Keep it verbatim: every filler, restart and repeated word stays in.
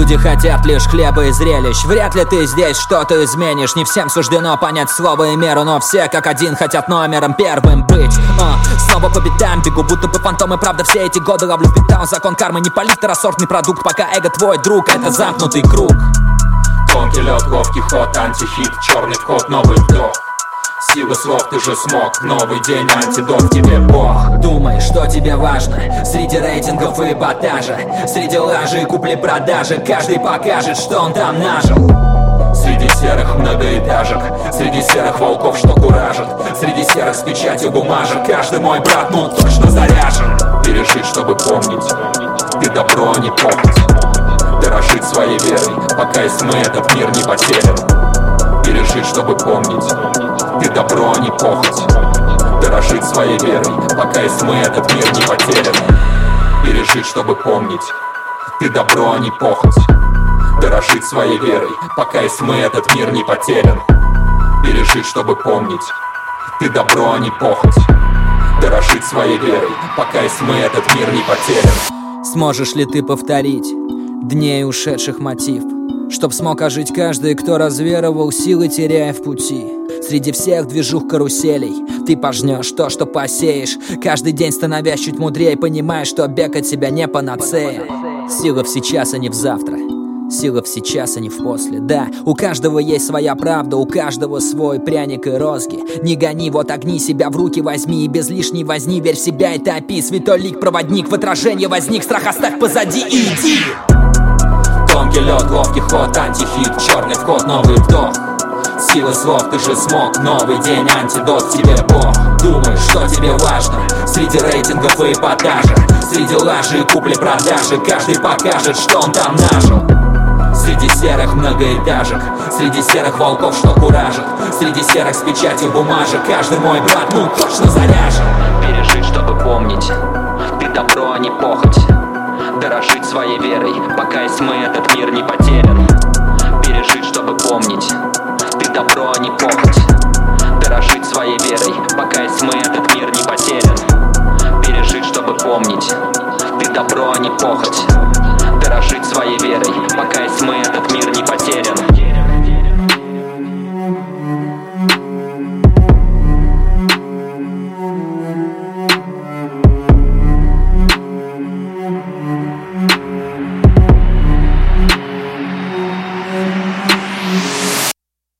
Люди хотят лишь хлеба и зрелищ. Вряд ли ты здесь что-то изменишь. Не всем суждено понять слово и меру, но все как один хотят номером первым быть. О, снова по пятам бегу, будто бы фантомы. Правда, все эти годы ловлю в питаун. Закон кармы не палит второсортный продукт, пока эго твой друг. Это замкнутый круг. Тонкий лед, ловкий ход, антихит, черный вход, новый вдох. Сила слов, ты же смог, новый день, антидот тебе Бог. Думай, что тебе важно среди рейтингов и эпатажа, среди лажи и купли-продажи. Каждый покажет, что он там нажил. Среди серых многоэтажек, среди серых волков, что куражат, среди серых с печатью бумажек. Каждый мой брат, ну точно заряжен. Пережить, чтобы помнить, ты добро, а не похоть. Дорожить своей верой, пока из мы этот мир не потерян. Пережить, чтобы помнить, ты добро, а не похоть. Дорожить своей верой, пока из мы этот мир не потерян. Пережить, чтобы помнить, ты добро, а не похоть. Дорожить своей верой, пока из мы этот мир не потерян. Пережить, чтобы помнить, ты добро, а не похоть. Дорожить своей верой, пока из мы этот мир не потерян. Сможешь ли ты повторить дней ушедших мотив, чтоб смог ожить каждый, кто разверовал силы, теряя в пути? Среди всех движух каруселей ты пожнешь то, что посеешь. Каждый день становясь чуть мудрее, понимаешь, что бег от себя не панацея. Сила в сейчас, а не в завтра. Сила в сейчас, а не в после. Да, у каждого есть своя правда, у каждого свой пряник и розги. Не гони, вот огни, себя в руки возьми, и без лишней возни верь в себя и топи. Святой лик, проводник, в отражение возник, страх оставь позади и иди. Тонкий лед, ловкий ход, антихит, черный вход, новый вдох. Сила слов, ты же смог, новый день, антидот тебе Бог. Думай, что тебе важно среди рейтингов и эпатажа, среди лажи и купли-продажи. Каждый покажет, что он там нажил. Среди серых многоэтажек, среди серых волков, что куражат, среди серых с печатью бумажек. Каждый мой брат, ну точно заряжен. Пережить, чтобы помнить, ты добро, а не похоть. Дорожить своей верой, пока из мы этот мир не потерян. Пережить, чтобы помнить, ты добро, а не похоть. Дорожить своей верой, пока из мы этот мир не потерян. Пережить, чтобы помнить, ты добро, а не похоть. Дорожить своей верой, пока из мы этот мир не потерян.